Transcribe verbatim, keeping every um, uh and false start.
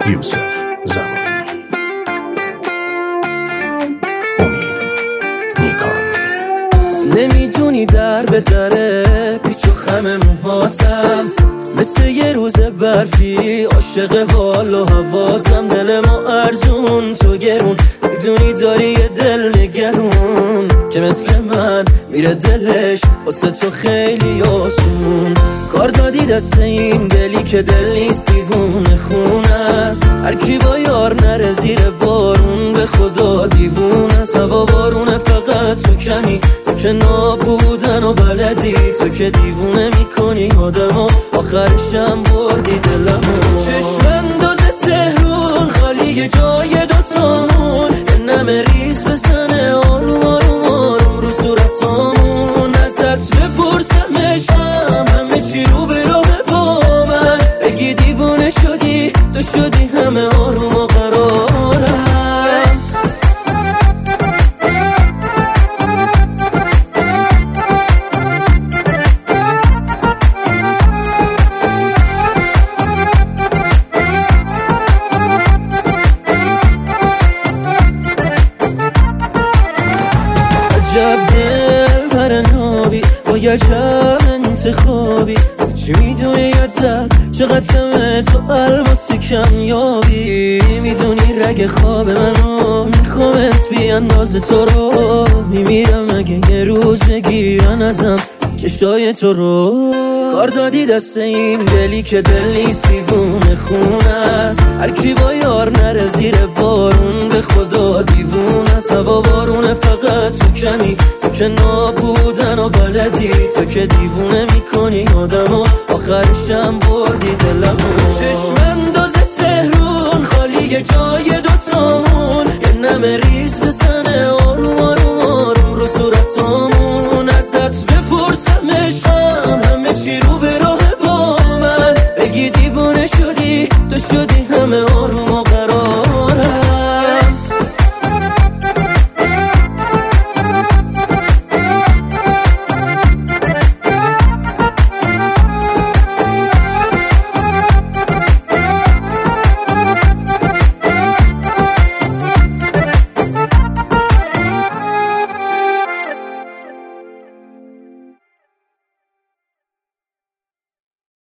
یوسف زمانی. امید نیکان. نمیدونی در به دره پیچ و خم موهاتم، مثل یه روز برفی عاشق حال و هواتم. دل ما ارزون تو گرون، میدونی داری یه دل نگرون که مثل من میره دلش واسه تو خیلی آسون. کار دادی دست این دلی که دل نیست دیوونه خون است. هر کی با یار نره زیر بارون به خدا دیوونه است. هوا بارونه فقط تو کمی، تو که نابودن و بلدی، تو که دیوونه میکنی آدمو، آخرشم بردی دلمو. چشم انداز تهرون خالی جای دوتامون، یه نمه ریز بزنه آروم آروم آروم رو صورتامون. ازت بپرسمشم همه چی رو به رو با من، بگی دیوونه شدی تو شدی همه آروم و قرارم. عجب دل پرنابی با یه عجب انتخابی، چی میدونی یاد زد چقدر کمه تو الماسی کمیابی. میدونی رگ خواب منو میخوامت بی انداز تو رو، میمیرم اگه یه روز بگیرن ازم چشای تو رو. کار دادی دست این دلی که دل نیست دیوونه خون است. هر کی با یار نره زیر بارون به خدا دیوونه است. هوا بارونه فقط تو کمی، تو که نابودن و بلدی، تو که دیوونه میکنی آدمو، آخرشم بردی دلمو. چشم انداز تهرون خالی جای دوتامون، یه نمه ریز بزنه آروم آروم